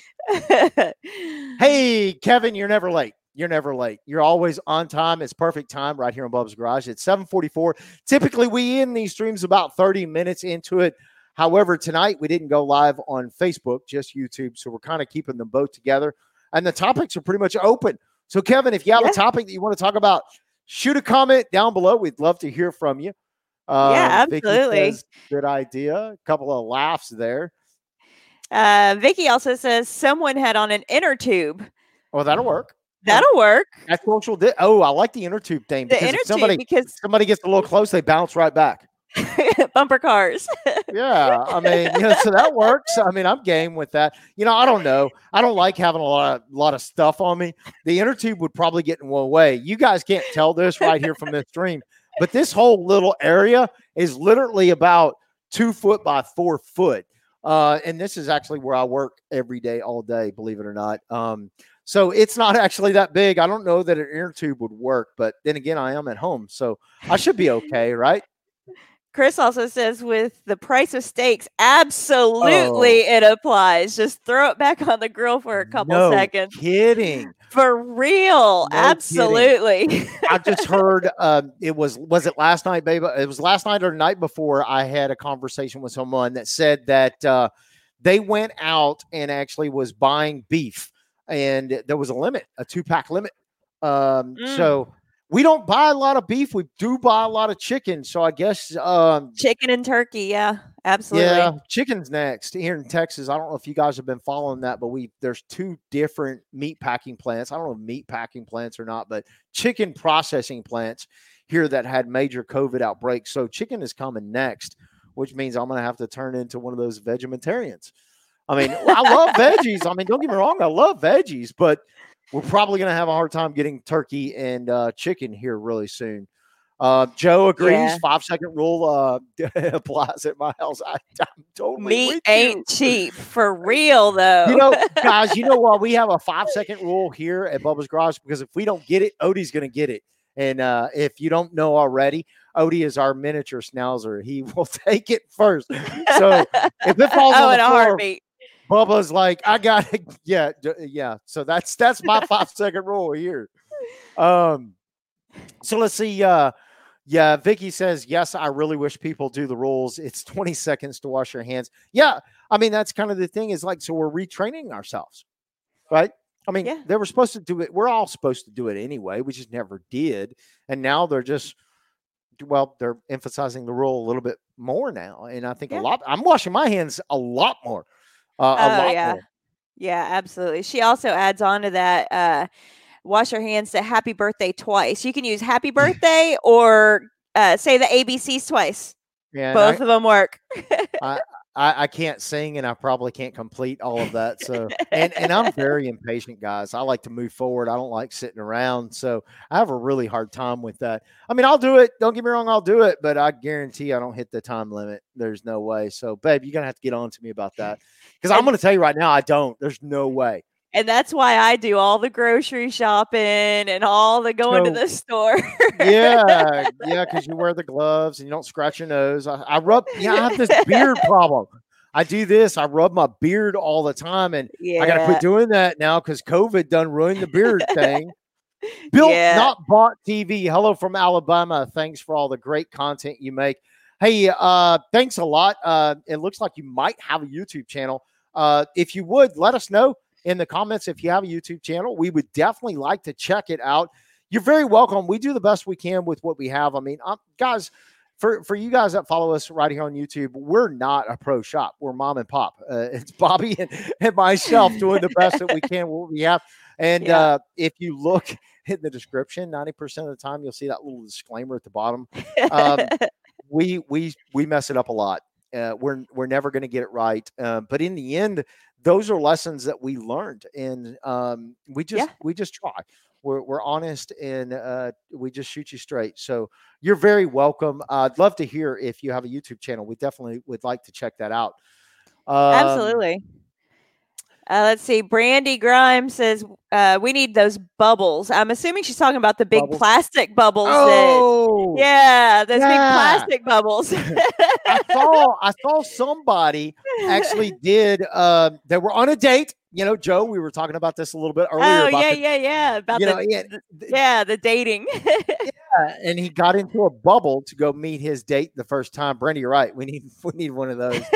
Hey, Kevin, you're never late. You're never late. You're always on time. It's perfect time right here in Bubba's Garage. It's seven forty-four. Typically, we end these streams about thirty minutes into it. However, tonight we didn't go live on Facebook, just YouTube. So we're kind of keeping them both together. And the topics are pretty much open. So, Kevin, if you have yeah. a topic that you want to talk about, shoot a comment down below. We'd love to hear from you. Um, yeah, absolutely. Says, good idea. A couple of laughs there. Uh, Vicky also says someone had on an inner tube. Oh, that'll work. That'll work. That's social. Di- oh, I like the inner tube thing. The inner somebody, tube because somebody gets a little close, they bounce right back. Bumper cars. Yeah, I mean, you know, so that works. I mean, I'm game with that. You know, I don't know. I don't like having a lot of lot of stuff on me. The inner tube would probably get in one way. You guys can't tell this right here from this stream, but this whole little area is literally about two foot by four foot. Uh, and this is actually where I work every day, all day, believe it or not. Um, so it's not actually that big. I don't know that an inner tube would work, but then again, I am at home, so I should be okay, right? Chris also says with the price of steaks, absolutely oh. it applies. Just throw it back on the grill for a couple no seconds. Kidding. For real. No absolutely. I just heard um, it was, was it last night, baby? It was last night or the night before I had a conversation with someone that said that uh, they went out and actually was buying beef and there was a limit, a two pack limit. Um, mm. So we don't buy a lot of beef. We do buy a lot of chicken. So I guess um, chicken and turkey. Yeah, absolutely. Yeah, chicken's next here in Texas. I don't know if you guys have been following that, but we there's two different meat packing plants. I don't know if meat packing plants or not, but chicken processing plants here that had major COVID outbreaks. So chicken is coming next, which means I'm going to have to turn into one of those vegetarians. I mean, I love veggies. I mean, don't get me wrong. I love veggies, but we're probably going to have a hard time getting turkey and uh, chicken here really soon. Uh, Joe agrees. Yeah. Five second rule uh, applies at my house. I, I'm totally meat ain't cheap for real, though. You know, guys. You know why we have a five second rule here at Bubba's Garage? Because if we don't get it, Odie's going to get it. And uh, if you don't know already, Odie is our miniature schnauzer. He will take it first. So if it falls oh, on the a floor, heartbeat. Bubba's like, I got it. Yeah, yeah. So that's that's my five second rule here. Um, so let's see. Uh, Yeah, Vicky says, yes, I really wish people do the rules. It's twenty seconds to wash your hands. Yeah, I mean, that's kind of the thing is like, so we're retraining ourselves, right? I mean, Yeah. they were supposed to do it. We're all supposed to do it anyway. We just never did. And now they're just, well, they're emphasizing the rule a little bit more now. And I think a Yeah. lot, I'm washing my hands a lot more, uh, a Oh, lot yeah. more. Yeah, absolutely. She also adds on to that, uh, wash your hands to happy birthday twice. You can use happy birthday or uh, say the A B Cs twice. Yeah, and Both I, of them work. I, I, I can't sing and I probably can't complete all of that. So, and, and I'm very impatient, guys. I like to move forward. I don't like sitting around. So I have a really hard time with that. I mean, I'll do it. Don't get me wrong. I'll do it, but I guarantee I don't hit the time limit. There's no way. So babe, you're going to have to get on to me about that because I'm going to tell you right now, I don't, there's no way. And that's why I do all the grocery shopping and all the going So, to the store. yeah, yeah, because you wear the gloves and you don't scratch your nose. I, I rub, yeah, I have this beard problem. I do this. I rub my beard all the time, and Yeah. I got to quit doing that now because COVID done ruined the beard thing. Built Yeah. Not Bought T V. Hello from Alabama. Thanks for all the great content you make. Hey, uh, thanks a lot. Uh, it looks like you might have a YouTube channel. Uh, if you would, let us know in the comments if you have a YouTube channel. We would definitely like to check it out. You're very welcome. We do the best we can with what we have. I mean, um, guys, for, for you guys that follow us right here on YouTube, we're not a pro shop. We're mom and pop. Uh, it's Bobby and, and myself doing the best that we can with what we have. And Yeah. uh, if you look in the description, ninety percent of the time, you'll see that little disclaimer at the bottom. Um, we, we, we mess it up a lot. Uh, we're, we're never going to get it right. Uh, but in the end, those are lessons that we learned, and um, we just, Yeah. we just try. We're, we're honest, and uh, we just shoot you straight. So you're very welcome. Uh, I'd love to hear if you have a YouTube channel. We definitely would like to check that out. Um, Absolutely. Uh, let's see. Brandy Grimes says uh, we need those bubbles. I'm assuming she's talking about the big Bubbles. plastic bubbles. Oh, that, yeah, those yeah. big plastic bubbles. I saw, I saw somebody actually did. Uh, they were on a date. You know, Joe, we were talking about this a little bit earlier. Oh about yeah, the, yeah, yeah. About you the, know, yeah, the yeah, the dating. yeah, and he got into a bubble to go meet his date the first time. Brandy, you're right. We need we need one of those.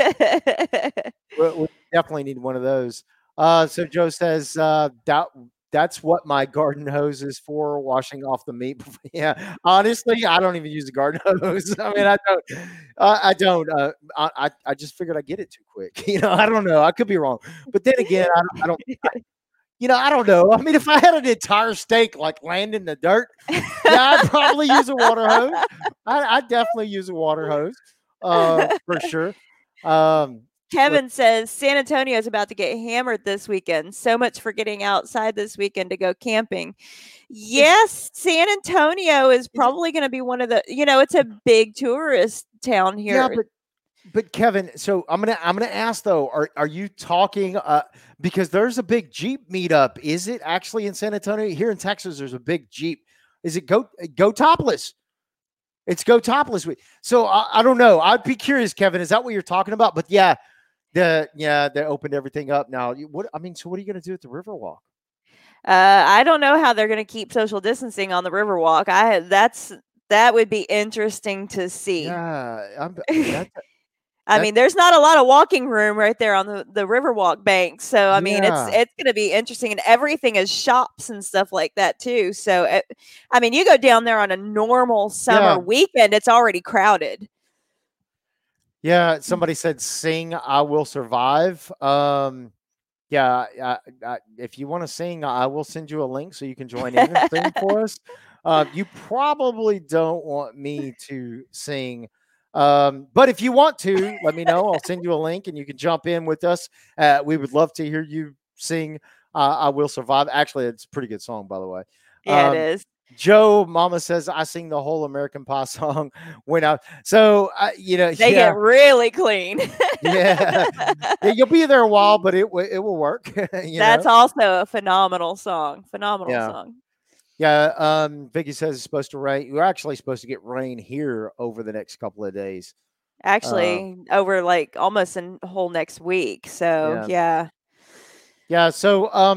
we, we definitely need one of those. Uh, so Joe says uh, that that's what my garden hose is for, washing off the meat. Yeah, honestly, I don't even use a garden hose. I mean, I don't. Uh, I don't. Uh, I I just figured I'd get it too quick. You know, I don't know. I could be wrong, but then again, I don't. I don't I, you know, I don't know. I mean, if I had an entire steak like land in the dirt, yeah, I'd probably use a water hose. I, I'd definitely use a water hose uh, for sure. Um, Kevin says San Antonio is about to get hammered this weekend. So much for getting outside this weekend to go camping. Yes, San Antonio is probably going to be one of the, you know, it's a big tourist town here. Yeah, but but Kevin, so I'm gonna I'm gonna ask though, are are you talking uh because there's a big Jeep meetup? Is it actually in San Antonio? Here in Texas, there's a big Jeep. Is it go go topless? It's go topless week. So I, I don't know. I'd be curious, Kevin. Is that what you're talking about? But yeah. The yeah, they opened everything up now. What I mean, so what are you going to do at the Riverwalk? Uh, I don't know how they're going to keep social distancing on the Riverwalk. I that's that would be interesting to see. Yeah, I'm, that's, I mean, there's not a lot of walking room right there on the, the Riverwalk bank. So, I mean, yeah. it's it's going to be interesting. And everything is shops and stuff like that, too. So, it, I mean, you go down there on a normal summer Yeah. weekend, it's already crowded. Yeah, somebody said, sing, I Will Survive. Um, yeah, I, I, if you want to sing, I will send you a link so you can join in and sing for us. Uh, you probably don't want me to sing. Um, but if you want to, let me know. I'll send you a link and you can jump in with us. Uh, we would love to hear you sing uh, I Will Survive. Actually, it's a pretty good song, by the way. Yeah, um, it is. Joe, Mama says I sing the whole American Pie song when I. So uh, you know they yeah. get really clean. yeah. yeah, you'll be there a while, but it it will work. you That's know? also a phenomenal song. Phenomenal Yeah. song. Yeah. Um, Vicky says it's supposed to rain. We're actually supposed to get rain here over the next couple of days. Actually, uh, over like almost a whole next week. So yeah. yeah. Yeah. So um.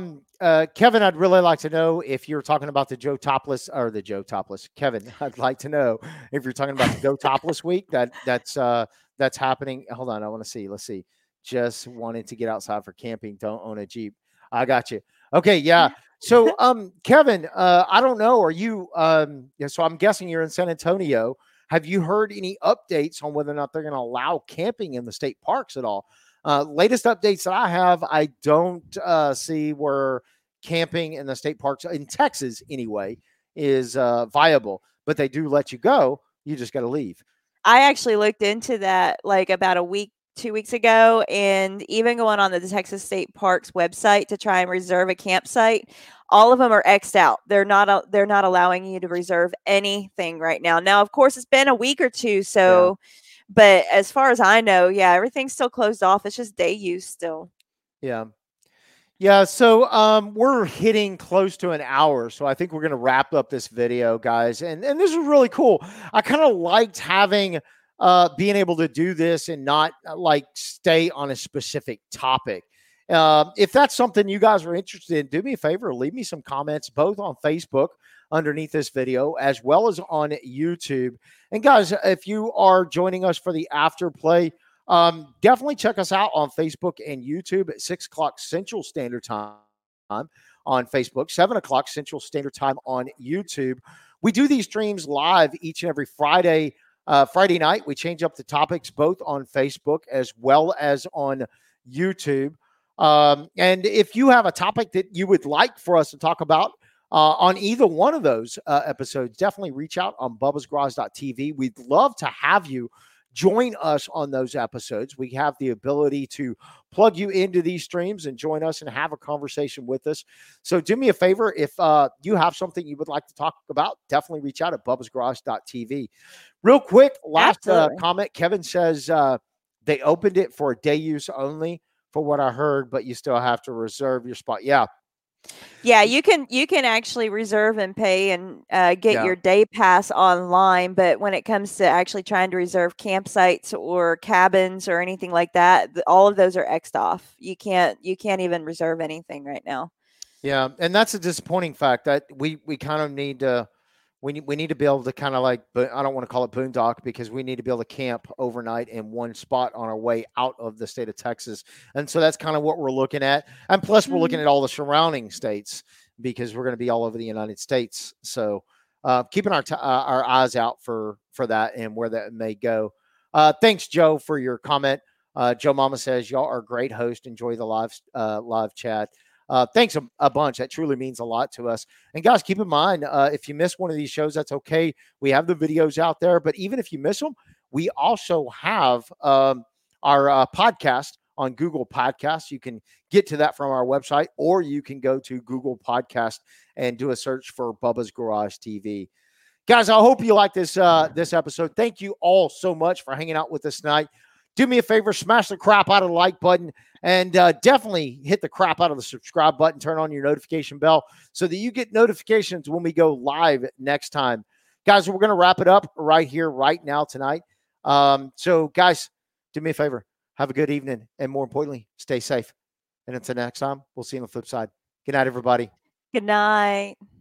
uh, Kevin, I'd really like to know if you're talking about the Joe Topless or the Joe Topless. Kevin, I'd like to know if you're talking about the Joe Topless week that that's uh, that's happening. Hold on, I want to see. Let's see. Just wanted to get outside for camping. Don't own a Jeep. I got you. Okay, yeah. So, um, Kevin, uh, I don't know. Are you? Um, yeah, so I'm guessing you're in San Antonio. Have you heard any updates on whether or not they're going to allow camping in the state parks at all? Uh, latest updates that I have, I don't uh, see where camping in the state parks in Texas anyway is uh, viable, but they do let you go. You just got to leave. I actually looked into that like about a week, two weeks ago, and even going on the Texas State Parks website to try and reserve a campsite, all of them are X'd out. They're not uh, they're not allowing you to reserve anything right now. Now, of course, it's been a week or two, so. Yeah. But as far as I know, yeah, everything's still closed off. It's just day use still. Yeah. Yeah. So um, we're hitting close to an hour. So I think we're going to wrap up this video, guys. And, and this is really cool. I kind of liked having uh, being able to do this and not uh, like stay on a specific topic. Uh, if that's something you guys are interested in, do me a favor, leave me some comments both on Facebook underneath this video as well as on YouTube. And guys, if you are joining us for the after play, um, definitely check us out on Facebook and YouTube at six o'clock Central Standard Time on Facebook, seven o'clock Central Standard Time on YouTube. We do these streams live each and every Friday, uh, Friday night. We change up the topics both on Facebook as well as on YouTube. Um, and if you have a topic that you would like for us to talk about, Uh, on either one of those uh, episodes, definitely reach out on bubba's garage dot t v. We'd love to have you join us on those episodes. We have the ability to plug you into these streams and join us and have a conversation with us. So do me a favor. If uh, you have something you would like to talk about, definitely reach out at bubba's garage dot t v. Real quick, last uh, comment. Kevin says uh, they opened it for day use only for what I heard, but you still have to reserve your spot. Yeah. Yeah, you can you can actually reserve and pay and uh, get yeah. your day pass online. But when it comes to actually trying to reserve campsites or cabins or anything like that, all of those are X'd off. You can't you can't even reserve anything right now. Yeah, and that's a disappointing fact that we we kind of need to we need, we need to be able to kind of like, but I don't want to call it boondock because we need to be able to camp overnight in one spot on our way out of the state of Texas. And so that's kind of what we're looking at. And plus we're mm-hmm. looking at all the surrounding states because we're going to be all over the United States. So uh, keeping our, t- uh, our eyes out for, for that and where that may go. Uh, thanks, Joe, for your comment. Uh, Joe Mama says, y'all are a great host. Enjoy the live, uh, live chat. Uh, thanks a, a bunch. That truly means a lot to us. And guys, keep in mind, uh, if you miss one of these shows, that's okay. We have the videos out there, but even if you miss them, we also have um, our uh, podcast on Google Podcasts. You can get to that from our website, or you can go to Google Podcast and do a search for Bubba's Garage T V. Guys, I hope you like this, uh, this episode. Thank you all so much for hanging out with us tonight. Do me a favor, smash the crap out of the like button and uh, definitely hit the crap out of the subscribe button. Turn on your notification bell so that you get notifications when we go live next time. Guys, we're going to wrap it up right here, right now tonight. Um, so, guys, do me a favor. Have a good evening. And more importantly, stay safe. And until next time, we'll see you on the flip side. Good night, everybody. Good night.